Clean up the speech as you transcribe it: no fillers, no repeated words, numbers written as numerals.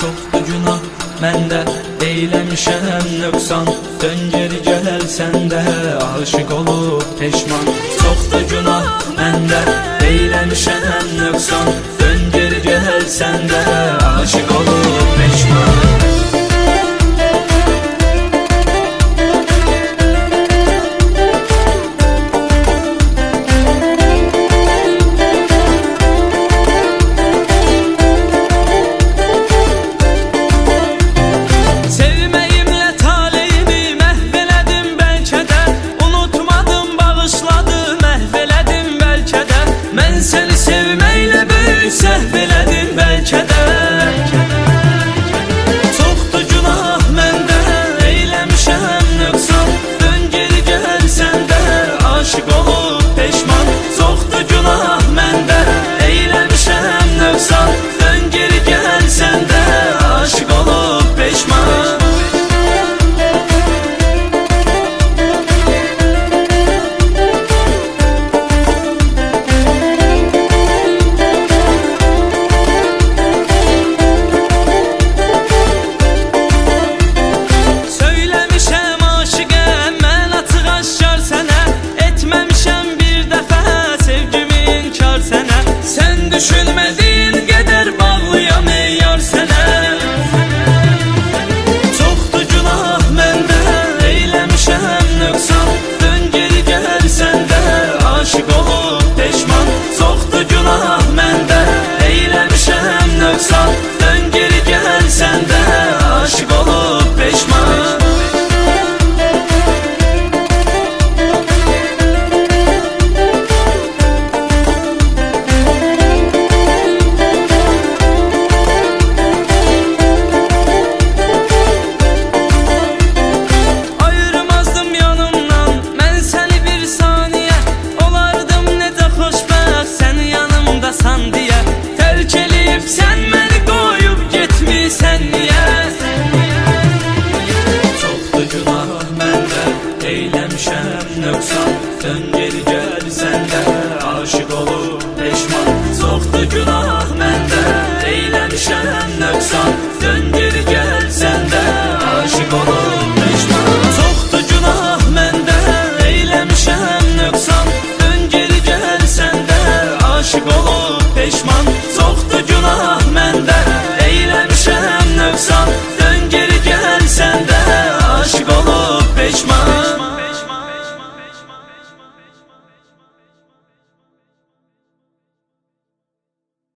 Çoxdur günah məndə, eyləmişəm nöqsan. Dön geri gəl səndə, aşıq olub peşman. Çoxdur günah məndə, eyləmişəm nöqsan. Dön geri gəl səndə, aşıq olub peşman. Seni sevməklə böyük səhv elədim bəlkə də. Çoxdur günah məndə, eyləmişəm nöqsan. Dön geri gəl səndə, aşıq olub peşman. Çoxdur günah məndə, eyləmişəm nöqsan. Dön geri gəl səndə, aşıq olub peşman. Düşünmediğin qədər bağlıyam ey yar sənə. Çoxdur günah məndə, eyləmişəm nöqsan. Dön geri gəl səndə, aşıq olub peşman. Çoxdur günah məndə, eyləmişəm nöqsan. Dön geri gəl səndə, aşıq olub peşman. Sen